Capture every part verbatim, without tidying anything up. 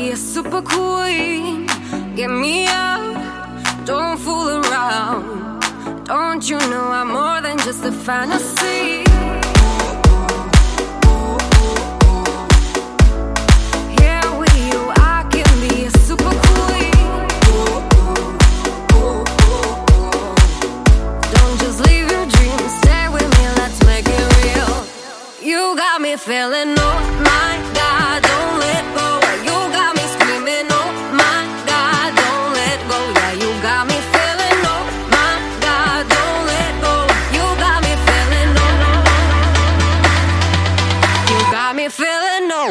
be a super queen. Get me up, don't fool around. Don't you know I'm more than just a fantasy? Here with you I can be a super queen. Don't just leave your dreams, stay with me, let's make it real. You got me feeling, oh my God, don't let go. You got me screaming, oh my God, don't let go. Yeah, you got me feeling, oh my God, don't let go. You got me feeling, oh, you got me feeling, oh.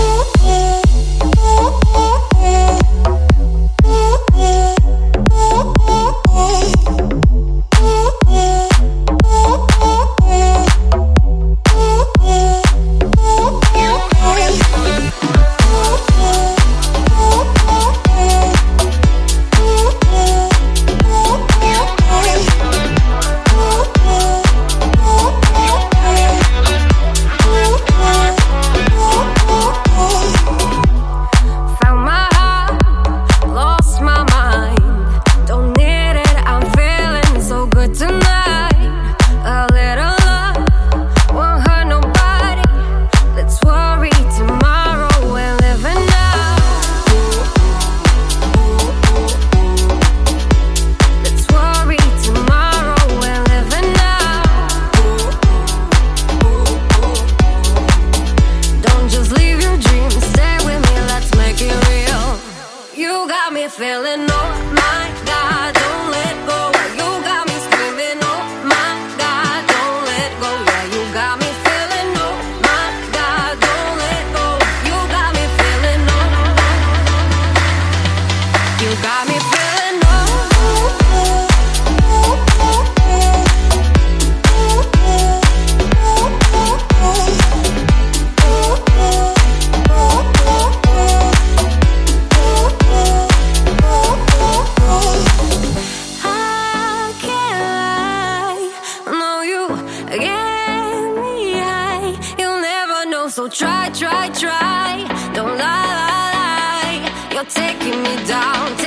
Feeling, oh my God, don't let go. You got me screaming, oh my God, don't let go. Yeah, you got me feeling, oh my God, don't let go. You got me feeling, oh, you got me feeling, oh. So try, try, try, don't lie, lie, lie. You're taking me down.